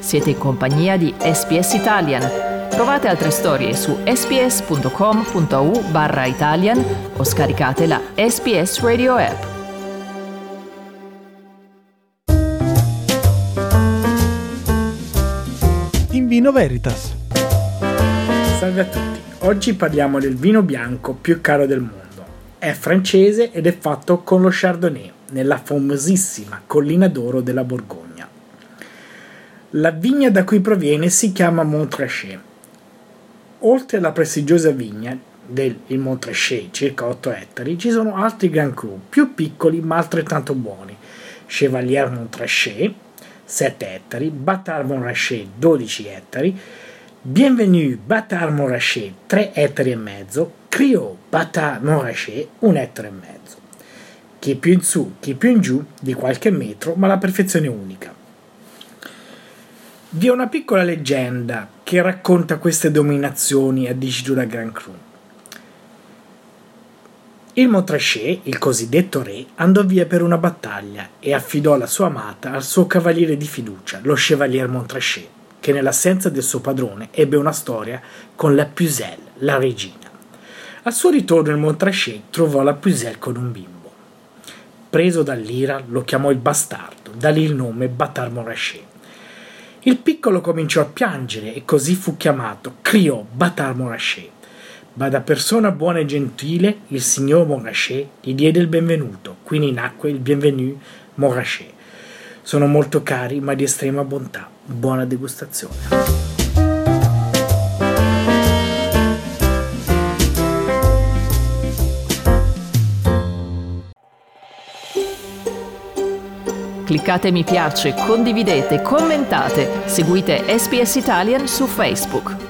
Siete in compagnia di SPS Italian. Trovate altre storie su sps.com.au/Italian o scaricate la SPS Radio app. In Vino Veritas. Salve a tutti, oggi parliamo del vino bianco più caro del mondo. È francese ed è fatto con lo Chardonnay, nella famosissima Collina d'Oro della Borgogna. La vigna da cui proviene si chiama Montrachet. Oltre alla prestigiosa vigna del Montrachet, circa 8 ettari, ci sono altri Grand Cru, più piccoli ma altrettanto buoni. Chevalier Montrachet, 7 ettari, Batard Montrachet, 12 ettari, Bienvenue Batard Montrachet, 3 ettari e mezzo, Criot Batard Montrachet, 1 ettaro e mezzo. Chi più in su, chi più in giù di qualche metro, ma la perfezione è unica. Vi è una piccola leggenda che racconta queste dominazioni a dicitura Grand Cru. Il Montrachet, il cosiddetto re, andò via per una battaglia e affidò la sua amata al suo cavaliere di fiducia, lo Chevalier Montrachet, che nell'assenza del suo padrone ebbe una storia con la Pucelle, la regina. Al suo ritorno il Montrachet trovò la Pucelle con un bimbo. Preso dall'ira lo chiamò il bastardo, da lì il nome Batard Montrachet. Il piccolo cominciò a piangere e così fu chiamato Criot Batard Montrachet. Ma da persona buona e gentile il signor Montrachet gli diede il benvenuto, quindi nacque il Bienvenue Montrachet. Sono molto cari ma di estrema bontà. Buona degustazione. Cliccate mi piace, condividete, commentate, seguite SPS Italian su Facebook.